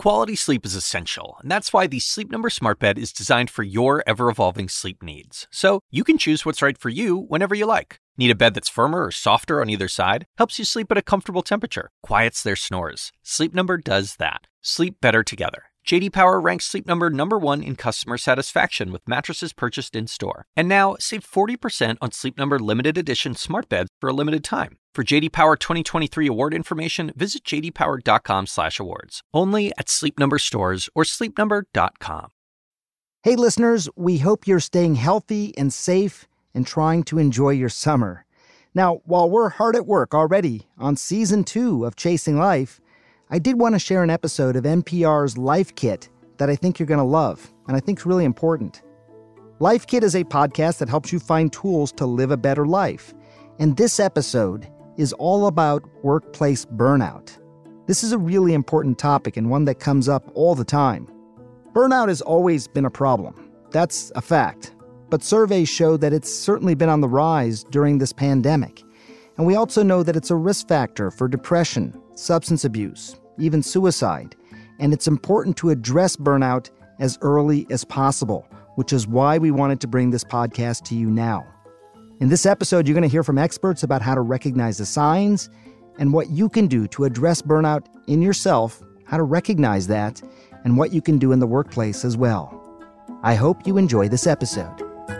Quality sleep is essential, and that's why the Sleep Number Smart Bed is designed for your ever-evolving sleep needs. So you can choose what's right for you whenever you like. Need a bed that's firmer or softer on either side? Helps you sleep at a comfortable temperature. Quiets their snores. Sleep Number does that. Sleep better together. J.D. Power ranks Sleep Number #1 in customer satisfaction with mattresses purchased in-store. And now, save 40% on Sleep Number limited edition smart beds for a limited time. For J.D. Power 2023 award information, visit jdpower.com/awards. Only at Sleep Number stores or sleepnumber.com. Hey listeners, we hope you're staying healthy and safe and trying to enjoy your summer. Now, while we're hard at work already on Season 2 of Chasing Life, I did want to share an episode of NPR's Life Kit that I think you're going to love, and I think is really important. Life Kit is a podcast that helps you find tools to live a better life. And this episode is all about workplace burnout. This is a really important topic and one that comes up all the time. Burnout has always been a problem. That's a fact. But surveys show that it's certainly been on the rise during this pandemic. And we also know that it's a risk factor for depression, substance abuse, even suicide. And it's important to address burnout as early as possible, which is why we wanted to bring this podcast to you now. In this episode, you're going to hear from experts about how to recognize the signs and what you can do to address burnout in yourself, how to recognize that, and what you can do in the workplace as well. I hope you enjoy this episode.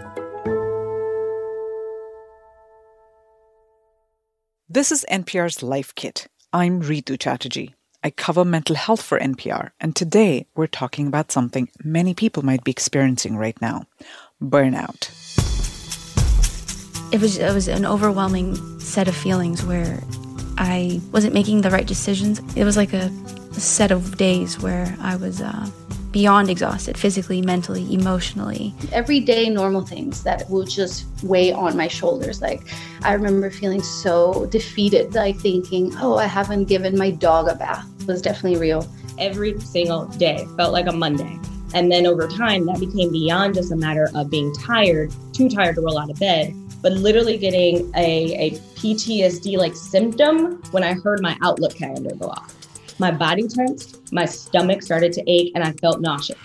This is NPR's Life Kit. I'm Ritu Chatterjee. I cover mental health for NPR, and today we're talking about something many people might be experiencing right now: burnout. It was an overwhelming set of feelings where I wasn't making the right decisions. It was like a set of days where I was beyond exhausted, physically, mentally, emotionally. Everyday normal things that will just weigh on my shoulders. Like, I remember feeling so defeated, like thinking, oh, I haven't given my dog a bath. It was definitely real. Every single day felt like a Monday. And then over time, that became beyond just a matter of being tired, too tired to roll out of bed, but literally getting a PTSD-like symptom when I heard my Outlook calendar go off. My body tensed, my stomach started to ache, and I felt nauseous.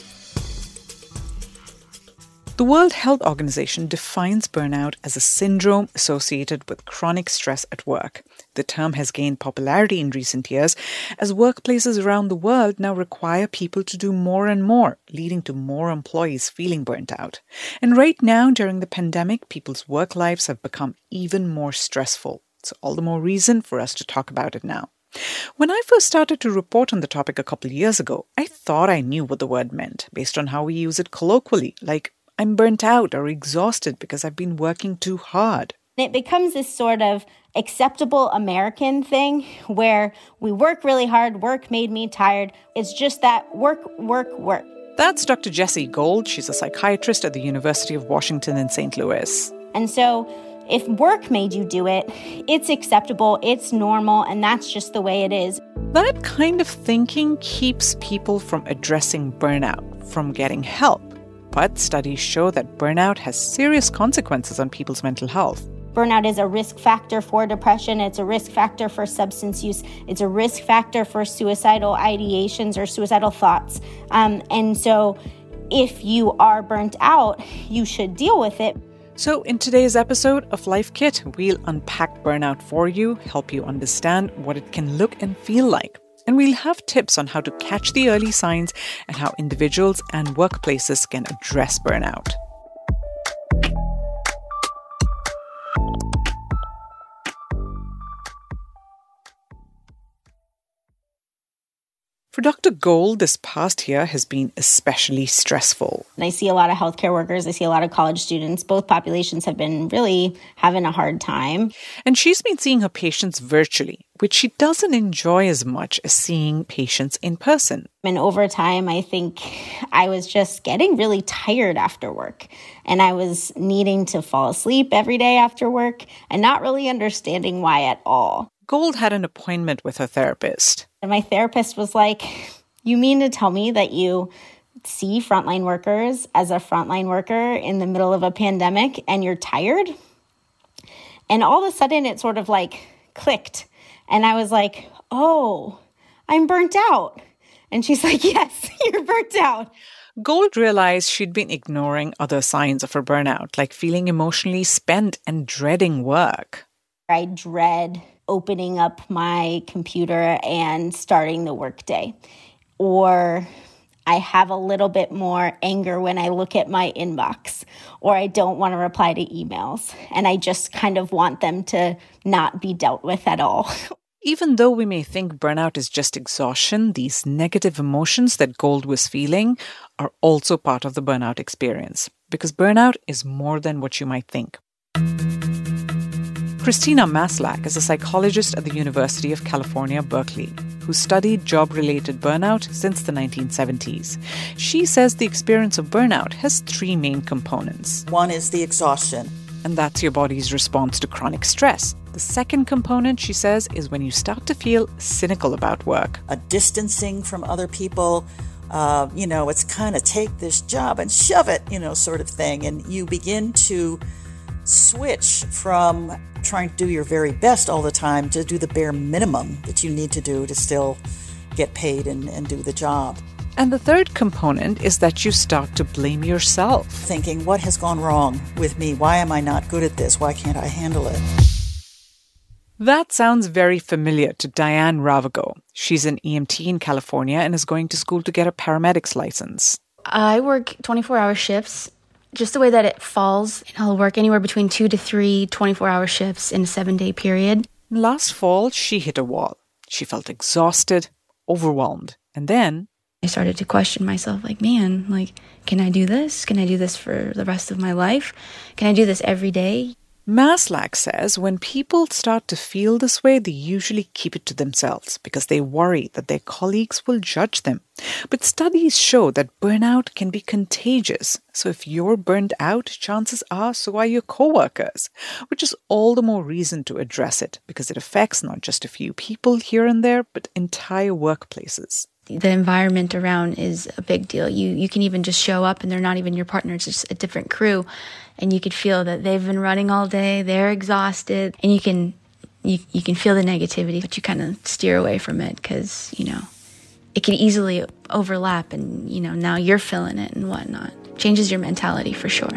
The World Health Organization defines burnout as a syndrome associated with chronic stress at work. The term has gained popularity in recent years as workplaces around the world now require people to do more and more, leading to more employees feeling burnt out. And right now, during the pandemic, people's work lives have become even more stressful. So all the more reason for us to talk about it now. When I first started to report on the topic a couple of years ago, I thought I knew what the word meant based on how we use it colloquially, like I'm burnt out or exhausted because I've been working too hard. It becomes this sort of acceptable American thing where we work really hard, work made me tired. It's just that work. That's Dr. Jessie Gold. She's a psychiatrist at the University of Washington in St. Louis. And so if work made you do it, it's acceptable, it's normal, and that's just the way it is. That kind of thinking keeps people from addressing burnout, from getting help. But studies show that burnout has serious consequences on people's mental health. Burnout is a risk factor for depression. It's a risk factor for substance use. It's a risk factor for suicidal ideations or suicidal thoughts. And so if you are burnt out, you should deal with it. So in today's episode of Life Kit, we'll unpack burnout for you, help you understand what it can look and feel like. And we'll have tips on how to catch the early signs and how individuals and workplaces can address burnout. For Dr. Gold, this past year has been especially stressful. And I see a lot of healthcare workers. I see a lot of college students. Both populations have been really having a hard time. And she's been seeing her patients virtually, which she doesn't enjoy as much as seeing patients in person. And over time, I think I was just getting really tired after work. And I was needing to fall asleep every day after work and not really understanding why at all. Gold had an appointment with her therapist. And my therapist was like, you mean to tell me that you see frontline workers as a frontline worker in the middle of a pandemic and you're tired? And all of a sudden it sort of like clicked. And I was like, oh, I'm burnt out. And she's like, yes, you're burnt out. Gold realized she'd been ignoring other signs of her burnout, like feeling emotionally spent and dreading work. I dread opening up my computer and starting the workday. Or I have a little bit more anger when I look at my inbox, or I don't want to reply to emails. And I just kind of want them to not be dealt with at all. Even though we may think burnout is just exhaustion, these negative emotions that Gold was feeling are also part of the burnout experience, because burnout is more than what you might think. Christina Maslach is a psychologist at the University of California, Berkeley, who studied job-related burnout since the 1970s. She says the experience of burnout has three main components. One is the exhaustion. And that's your body's response to chronic stress. The second component, she says, is when you start to feel cynical about work. A distancing from other people, it's kind of take this job and shove it, sort of thing. And you begin to switch from trying to do your very best all the time to do the bare minimum that you need to do to still get paid and do the job. And the third component is that you start to blame yourself. Thinking, what has gone wrong with me? Why am I not good at this? Why can't I handle it? That sounds very familiar to Diane Ravago. She's an EMT in California and is going to school to get a paramedic's license. I work 24-hour shifts. Just the way that it falls, I'll work anywhere between 2 to 3 24-hour shifts in a 7-day period. Last fall, she hit a wall. She felt exhausted, overwhelmed, and then I started to question myself, can I do this? Can I do this for the rest of my life? Can I do this every day? Maslach says when people start to feel this way, they usually keep it to themselves because they worry that their colleagues will judge them. But studies show that burnout can be contagious. So if you're burned out, chances are so are your coworkers, which is all the more reason to address it because it affects not just a few people here and there, but entire workplaces. The environment around is a big deal. You can even just show up and they're not even your partner, it's just a different crew. And you could feel that they've been running all day, they're exhausted, and you can feel the negativity, but you kind of steer away from it because, it can easily overlap and, now you're feeling it and whatnot. Changes your mentality for sure.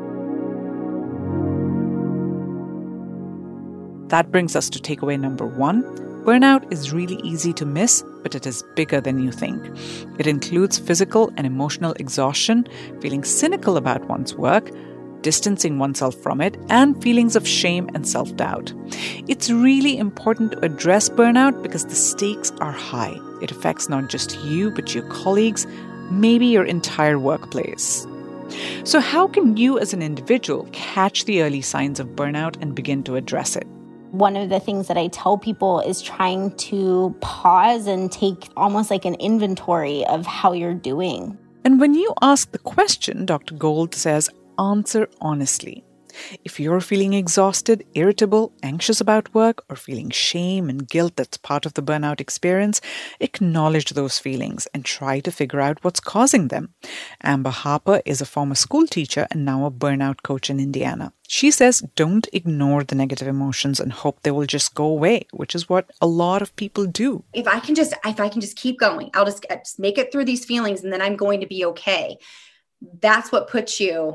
That brings us to takeaway number 1. Burnout is really easy to miss, but it is bigger than you think. It includes physical and emotional exhaustion, feeling cynical about one's work, distancing oneself from it, and feelings of shame and self-doubt. It's really important to address burnout because the stakes are high. It affects not just you, but your colleagues, maybe your entire workplace. So how can you as an individual catch the early signs of burnout and begin to address it? One of the things that I tell people is trying to pause and take almost like an inventory of how you're doing. And when you ask the question, Dr. Gold says, answer honestly. If you're feeling exhausted, irritable, anxious about work, or feeling shame and guilt that's part of the burnout experience, acknowledge those feelings and try to figure out what's causing them. Amber Harper is a former school teacher and now a burnout coach in Indiana. She says don't ignore the negative emotions and hope they will just go away, which is what a lot of people do. If I can just keep going, I'll just make it through these feelings and then I'm going to be okay. That's what puts you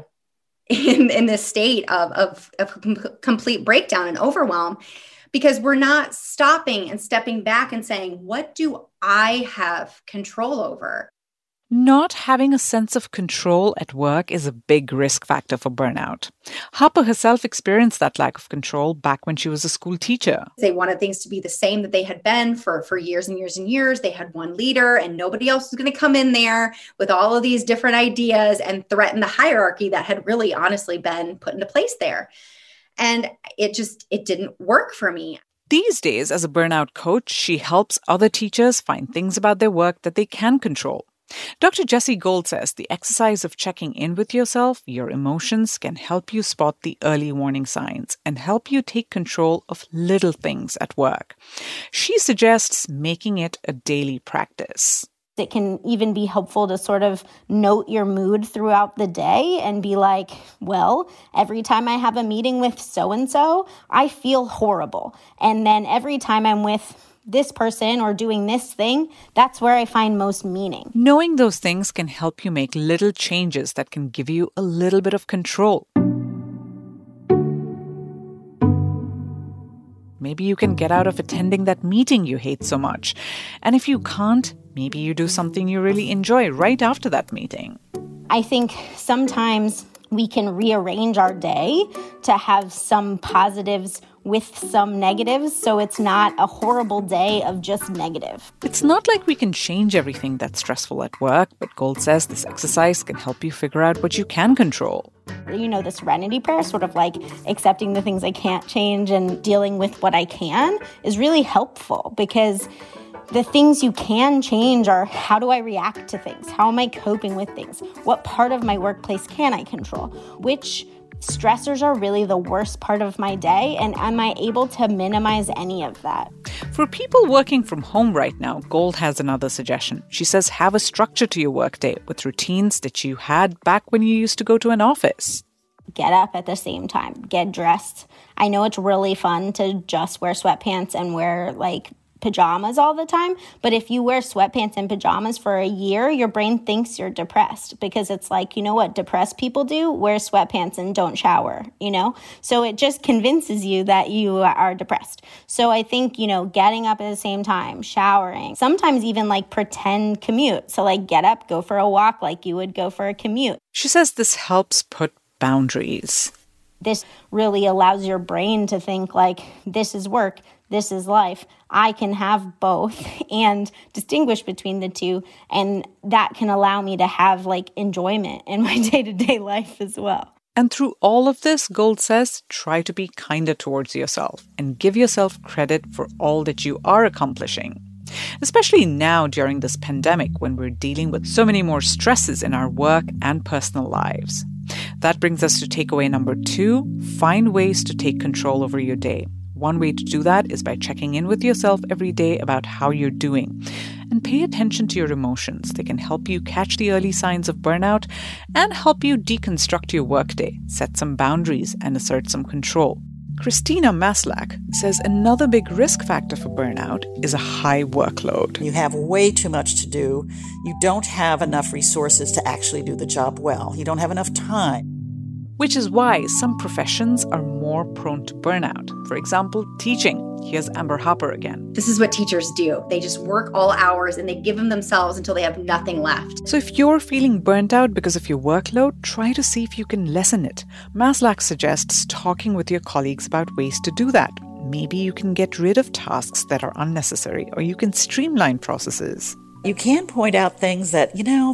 in this state of complete breakdown and overwhelm, because we're not stopping and stepping back and saying, what do I have control over? Not having a sense of control at work is a big risk factor for burnout. Harper herself experienced that lack of control back when she was a school teacher. They wanted things to be the same that they had been for years and years and years. They had one leader and nobody else was going to come in there with all of these different ideas and threaten the hierarchy that had really honestly been put into place there. And it didn't work for me. These days, as a burnout coach, she helps other teachers find things about their work that they can control. Dr. Jessie Gold says the exercise of checking in with yourself, your emotions, can help you spot the early warning signs and help you take control of little things at work. She suggests making it a daily practice. It can even be helpful to sort of note your mood throughout the day and be like, well, every time I have a meeting with so-and-so, I feel horrible. And then every time I'm with this person or doing this thing, that's where I find most meaning. Knowing those things can help you make little changes that can give you a little bit of control. Maybe you can get out of attending that meeting you hate so much. And if you can't, maybe you do something you really enjoy right after that meeting. I think sometimes we can rearrange our day to have some positives with some negatives, so it's not a horrible day of just negative. It's not like we can change everything that's stressful at work, but Gold says this exercise can help you figure out what you can control. You know, the Serenity Prayer, sort of like accepting the things I can't change and dealing with what I can, is really helpful, because the things you can change are, how do I react to things? How am I coping with things? What part of my workplace can I control? Which stressors are really the worst part of my day? And am I able to minimize any of that? For people working from home right now, Gold has another suggestion. She says have a structure to your workday with routines that you had back when you used to go to an office. Get up at the same time. Get dressed. I know it's really fun to just wear sweatpants and wear like pajamas all the time, but if you wear sweatpants and pajamas for a year, your brain thinks you're depressed, because it's like, you know what depressed people do? Wear sweatpants and don't shower, you know? So it just convinces you that you are depressed. So I think, you know, getting up at the same time, showering, sometimes even like pretend commute. So like get up, go for a walk like you would go for a commute. She says this helps put boundaries. This really allows your brain to think like, this is work, this is life. I can have both and distinguish between the two. And that can allow me to have like enjoyment in my day-to-day life as well. And through all of this, Gold says, try to be kinder towards yourself and give yourself credit for all that you are accomplishing. Especially now during this pandemic, when we're dealing with so many more stresses in our work and personal lives. That brings us to takeaway number 2, find ways to take control over your day. One way to do that is by checking in with yourself every day about how you're doing. And pay attention to your emotions. They can help you catch the early signs of burnout and help you deconstruct your workday, set some boundaries, and assert some control. Christina Maslach says another big risk factor for burnout is a high workload. You have way too much to do. You don't have enough resources to actually do the job well. You don't have enough time. Which is why some professions are more prone to burnout. For example, teaching. Here's Amber Harper again. This is what teachers do. They just work all hours and they give them themselves until they have nothing left. So if you're feeling burnt out because of your workload, try to see if you can lessen it. Maslach suggests talking with your colleagues about ways to do that. Maybe you can get rid of tasks that are unnecessary, or you can streamline processes. You can point out things that,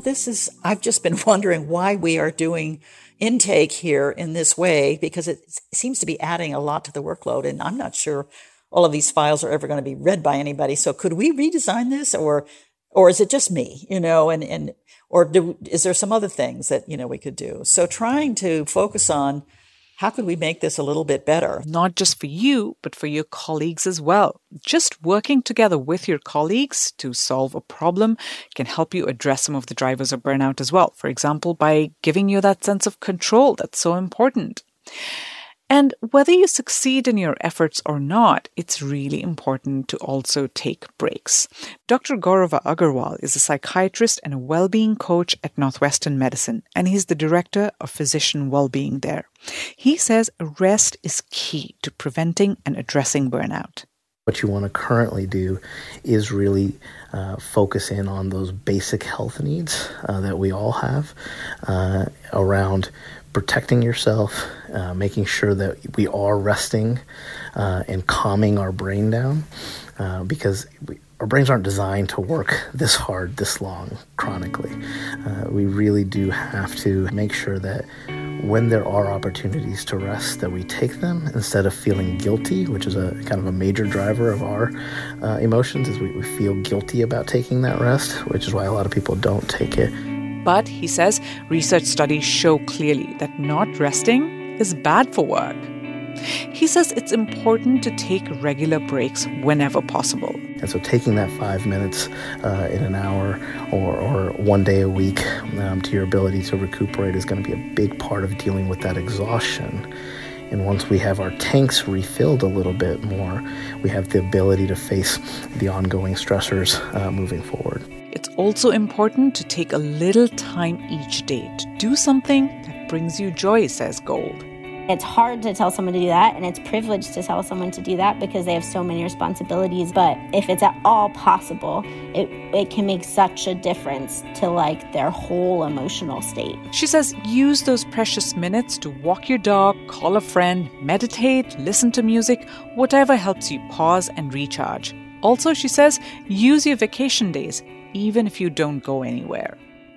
I've just been wondering why we are doing intake here in this way, because it seems to be adding a lot to the workload, and I'm not sure all of these files are ever going to be read by anybody. So could we redesign this, or is it just me, is there some other things that, we could do? So trying to focus on how could we make this a little bit better? Not just for you, but for your colleagues as well. Just working together with your colleagues to solve a problem can help you address some of the drivers of burnout as well. For example, by giving you that sense of control that's so important. And whether you succeed in your efforts or not, it's really important to also take breaks. Dr. Gaurav Agarwal is a psychiatrist and a well-being coach at Northwestern Medicine, and he's the director of physician well-being there. He says rest is key to preventing and addressing burnout. What you want to currently do is really focus in on those basic health needs that we all have around protecting yourself, making sure that we are resting and calming our brain down, because our brains aren't designed to work this hard, this long, chronically. We really do have to make sure that when there are opportunities to rest, that we take them instead of feeling guilty, which is a kind of a major driver of our emotions, is we feel guilty about taking that rest, which is why a lot of people don't take it. But, he says, research studies show clearly that not resting is bad for work. He says it's important to take regular breaks whenever possible. And so taking that 5 minutes in an hour or 1 day a week to your ability to recuperate is going to be a big part of dealing with that exhaustion And once we have our tanks refilled a little bit more, we have the ability to face the ongoing stressors moving forward. It's also important to take a little time each day to do something that brings you joy, says Gold. It's hard to tell someone to do that, and it's privileged to tell someone to do that because they have so many responsibilities. But if it's at all possible, it can make such a difference to like their whole emotional state. She says use those precious minutes to walk your dog, call a friend, meditate, listen to music, whatever helps you pause and recharge. Also, she says, use your vacation days, even if you don't go anywhere.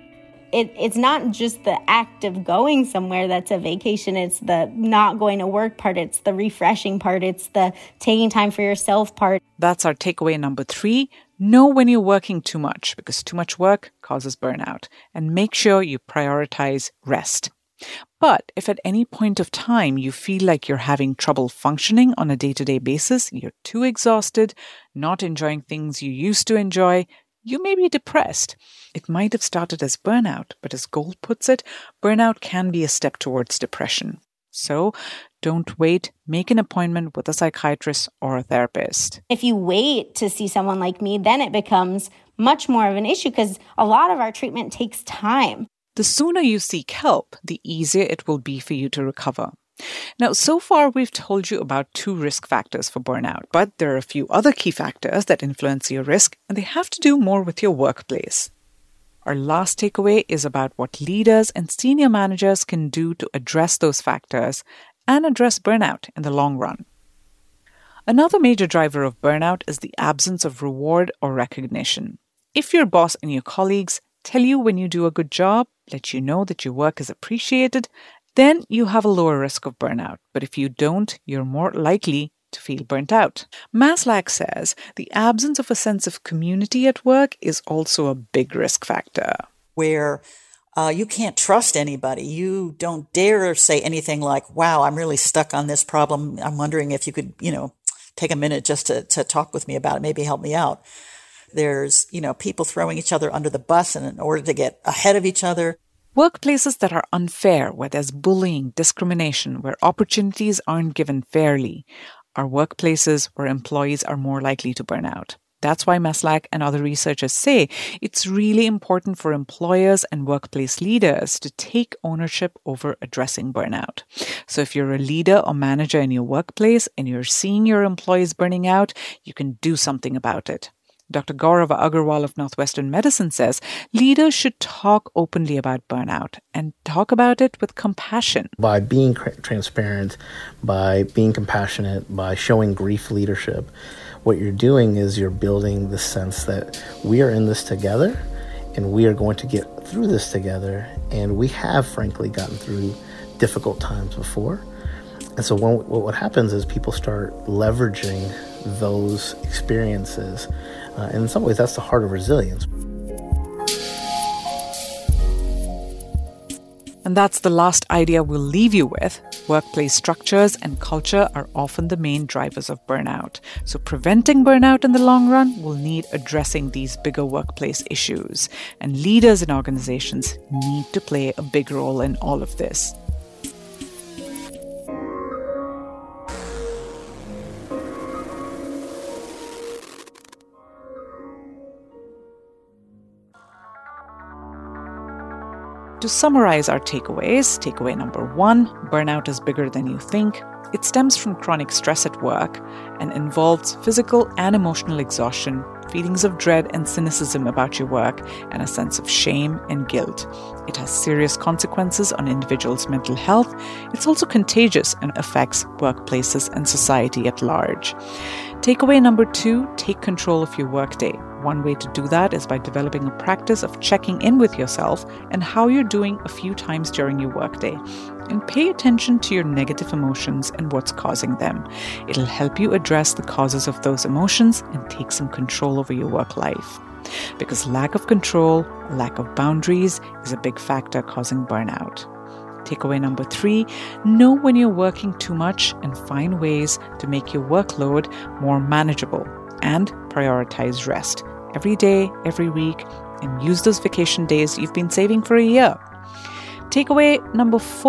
It's not just the act of going somewhere that's a vacation. It's the not going to work part. It's the refreshing part. It's the taking time for yourself part. That's our takeaway number 3. Know when you're working too much, because too much work causes burnout. And make sure you prioritize rest. But if at any point of time you feel like you're having trouble functioning on a day-to-day basis, you're too exhausted, not enjoying things you used to enjoy, you may be depressed. It might have started as burnout, but as Gold puts it, burnout can be a step towards depression. So don't wait. Make an appointment with a psychiatrist or a therapist. If you wait to see someone like me, then it becomes much more of an issue because a lot of our treatment takes time. The sooner you seek help, the easier it will be for you to recover. Now, so far, we've told you about 2 risk factors for burnout, but there are a few other key factors that influence your risk, and they have to do more with your workplace. Our last takeaway is about what leaders and senior managers can do to address those factors and address burnout in the long run. Another major driver of burnout is the absence of reward or recognition. If your boss and your colleagues tell you when you do a good job, let you know that your work is appreciated, then you have a lower risk of burnout. But if you don't, you're more likely to feel burnt out. Maslach says the absence of a sense of community at work is also a big risk factor. Where you can't trust anybody. You don't dare say anything like, wow, I'm really stuck on this problem. I'm wondering if you could, take a minute just to talk with me about it, maybe help me out. There's, people throwing each other under the bus in order to get ahead of each other. Workplaces that are unfair, where there's bullying, discrimination, where opportunities aren't given fairly, are workplaces where employees are more likely to burn out. That's why Maslach and other researchers say it's really important for employers and workplace leaders to take ownership over addressing burnout. So if you're a leader or manager in your workplace and you're seeing your employees burning out, you can do something about it. Dr. Gaurav Agarwal of Northwestern Medicine says leaders should talk openly about burnout and talk about it with compassion. By being transparent, by being compassionate, by showing grief leadership, what you're doing is you're building the sense that we are in this together and we are going to get through this together. And we have, frankly, gotten through difficult times before. And so what happens is people start leveraging those experiences. And in some ways, that's the heart of resilience. And that's the last idea we'll leave you with. Workplace structures and culture are often the main drivers of burnout. So preventing burnout in the long run will need addressing these bigger workplace issues. And leaders in organizations need to play a big role in all of this. To summarize our takeaways, takeaway number 1, burnout is bigger than you think. It stems from chronic stress at work and involves physical and emotional exhaustion, feelings of dread and cynicism about your work, and a sense of shame and guilt. It has serious consequences on individuals' mental health. It's also contagious and affects workplaces and society at large. Takeaway number 2, take control of your workday. One way to do that is by developing a practice of checking in with yourself and how you're doing a few times during your workday. And pay attention to your negative emotions and what's causing them. It'll help you address the causes of those emotions and take some control over your work life. Because lack of control, lack of boundaries is a big factor causing burnout. Takeaway number 3, know when you're working too much and find ways to make your workload more manageable and prioritize rest every day, every week, and use those vacation days you've been saving for a year. Takeaway number 4,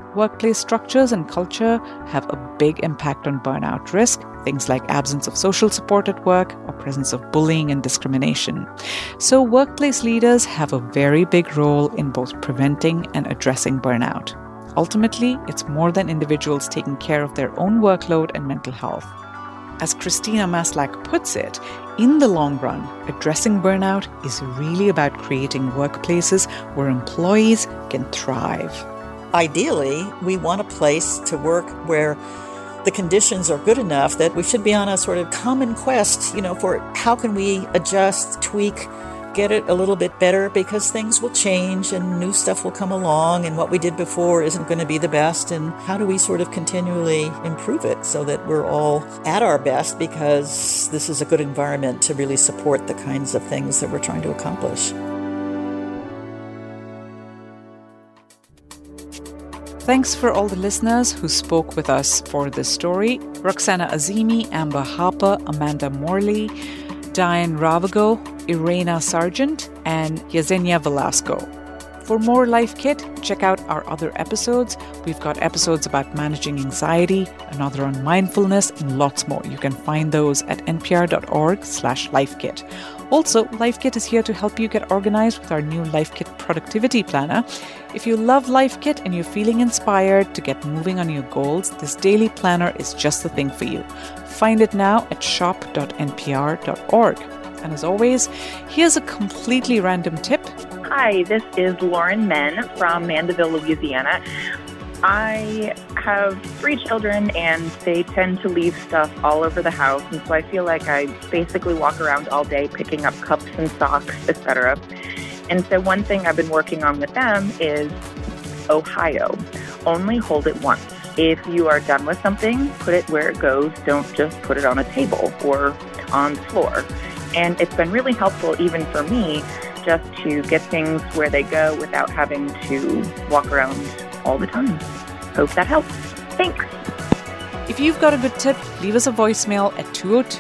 Workplace structures and culture have a big impact on burnout risk, things like absence of social support at work or presence of bullying and discrimination. So workplace leaders have a very big role in both preventing and addressing burnout. Ultimately, it's more than individuals taking care of their own workload and mental health. As Christina Maslach puts it, in the long run, addressing burnout is really about creating workplaces where employees can thrive. Ideally, we want a place to work where the conditions are good enough that we should be on a sort of common quest, for how can we adjust, tweak, get it a little bit better, because things will change and new stuff will come along and what we did before isn't going to be the best. And how do we sort of continually improve it so that we're all at our best, because this is a good environment to really support the kinds of things that we're trying to accomplish. Thanks for all the listeners who spoke with us for this story. Roxana Azimi, Amber Harper, Amanda Morley, Diane Ravago, Irena Sargent, and Yesenia Velasco. For more Life Kit, check out our other episodes. We've got episodes about managing anxiety, another on mindfulness, and lots more. You can find those at npr.org/lifekit. Also, Life Kit is here to help you get organized with our new Life Kit Productivity Planner. If you love Life Kit and you're feeling inspired to get moving on your goals, this daily planner is just the thing for you. Find it now at shop.npr.org. And as always, here's a completely random tip. Hi, this is Lauren Menn from Mandeville, Louisiana. I have 3 children and they tend to leave stuff all over the house, and so I feel like I basically walk around all day picking up cups and socks, etc. And so one thing I've been working on with them is Ohio. Only hold it once. If you are done with something, put it where it goes. Don't just put it on a table or on the floor. And it's been really helpful even for me just to get things where they go without having to walk around all the time. Hope that helps. Thanks. If you've got a good tip, leave us a voicemail at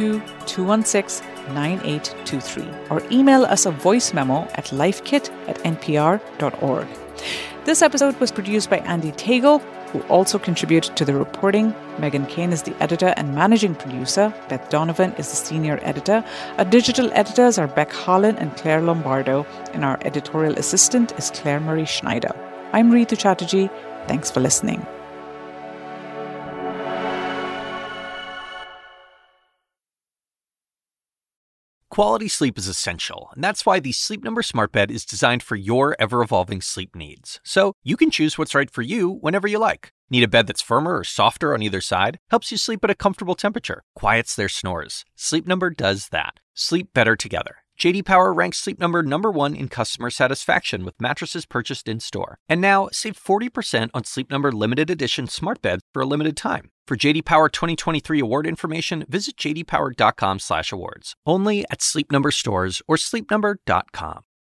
202-216-9823 or email us a voice memo at lifekit@npr.org. This episode was produced by Andy Tagle, who also contributed to the reporting. Megan Kane is the editor and managing producer. Beth Donovan is the senior editor. Our digital editors are Beck Holland and Claire Lombardo, and our editorial assistant is Claire Marie Schneider. I'm Ritu Chatterjee. Thanks for listening. Quality sleep is essential, and that's why the Sleep Number Smart Bed is designed for your ever-evolving sleep needs. So you can choose what's right for you whenever you like. Need a bed that's firmer or softer on either side? Helps you sleep at a comfortable temperature. Quiets their snores. Sleep Number does that. Sleep better together. J.D. Power ranks Sleep Number #1 in customer satisfaction with mattresses purchased in-store. And now, save 40% on Sleep Number limited edition smart beds for a limited time. For J.D. Power 2023 award information, visit jdpower.com/awards. Only at Sleep Number stores or sleepnumber.com.